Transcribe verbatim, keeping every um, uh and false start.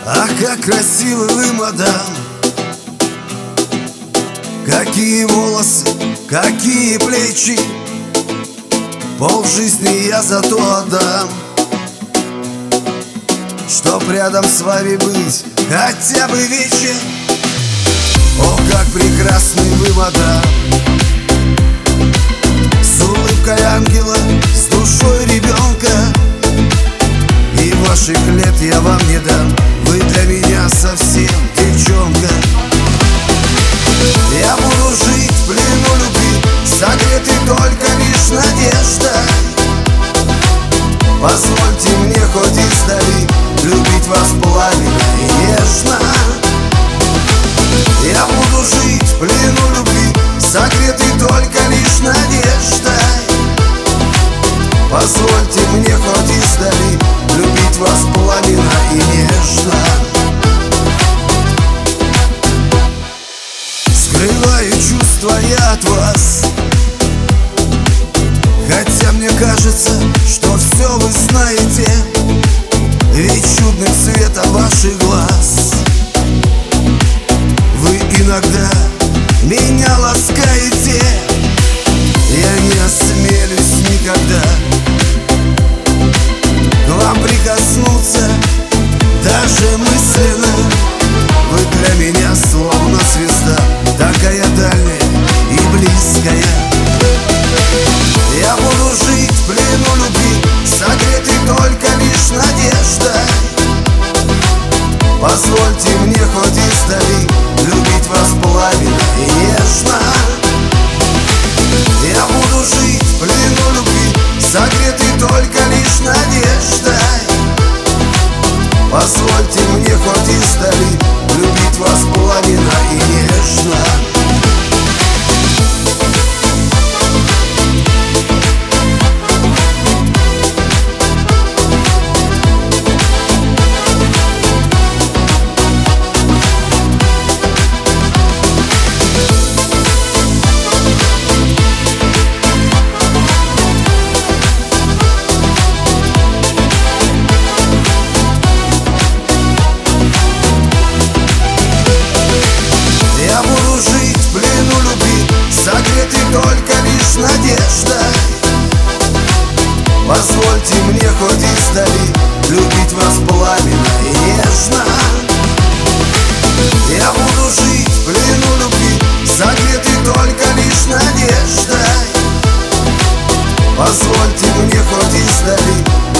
Ах, как красивы вы, мадам! Какие волосы, какие плечи! Пол жизни я за то отдам, чтоб рядом с вами быть хотя бы вечер. О, как прекрасны вы, мадам! С улыбкой ангела, с душой ребенка. И ваших лет я вам не дам, вы для меня совсем девчонка. Я буду жить в плену любви, согретый только лишь надеждой. Позвольте мне хоть издали любить вас пламенно и нежно. Я буду жить в плену любви, согретый только лишь надеждой. Позвольте мне хоть издали любить вас пламенно и нежно. Скрываю чувства я от вас, хотя мне кажется, что все вы знаете. Ведь чудным цветом ваших глаз вы иногда меня ласкаете. Я не осмелюсь никогда к вам прикоснуться, даже мысленно. Вы для меня словно звезда, такая дальняя и близкая. Я буду жить в плену любви, согретый только лишь надеждой. Позвольте мне хоть издали любить вас пламенно и нежно. Я буду жить в плену любви, согретый только лишь надеждой. Позвольте мне хоть издали любить вас пламенно и нежно. Я буду жить в плену любви, согретый только лишь надеждой. Позвольте мне хоть издали любить вас пламенно и нежно. Я буду жить в плену любви, согретый только лишь надеждой. Позвольте мне хоть издали